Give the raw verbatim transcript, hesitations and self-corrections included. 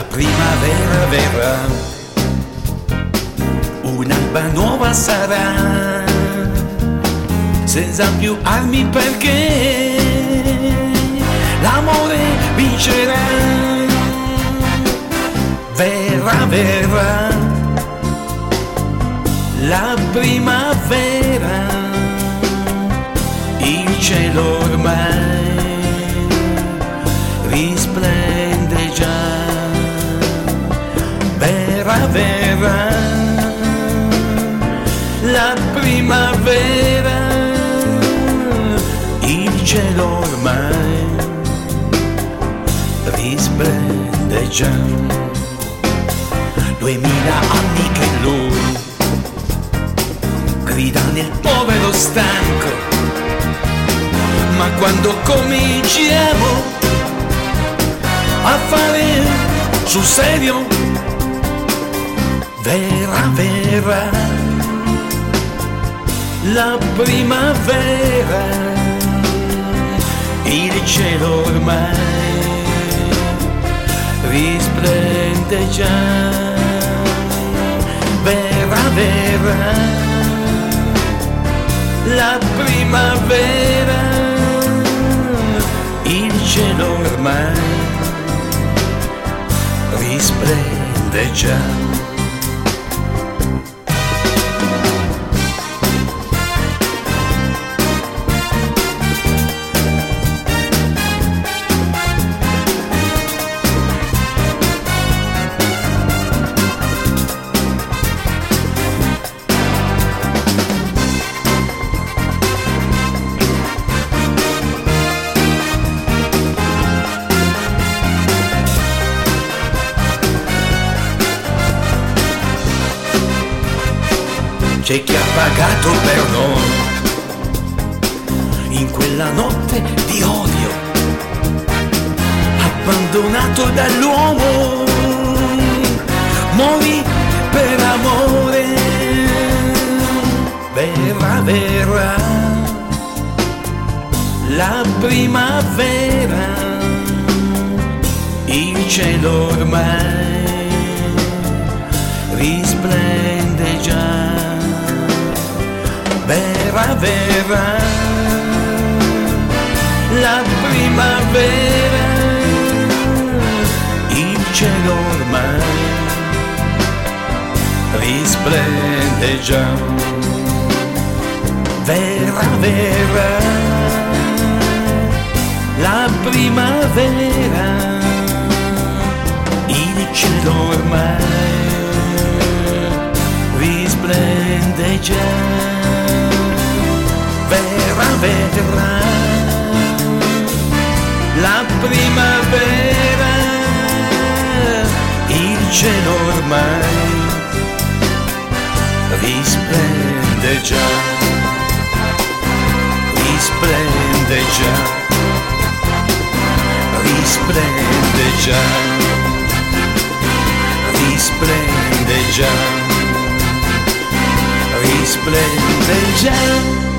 La primavera verrà, un'alba nuova sarà, senza più armi perché l'amore vincerà. Verrà, verrà la primavera, il cielo ormai risplende già. Verrà, verrà la primavera, il cielo ormai risplende già. Duemila anni che lui grida nel povero stanco, ma quando cominciamo a fare sul serio, verrà, verrà la primavera, il cielo ormai risplende già. Verrà, verrà la primavera, il cielo ormai risplende già. C'è chi ha pagato per noi in quella notte di odio, abbandonato dall'uomo, morì per amore. Verrà, verrà la primavera, il cielo ormai risplende già. Verrà, verrà la primavera, il cielo ormai risplende già. Verrà, verrà la primavera, il cielo ormai risplende già. Verrà, verrà la primavera, il cielo ormai risplende già, risplende già, risplende già, risplende già, risplende già.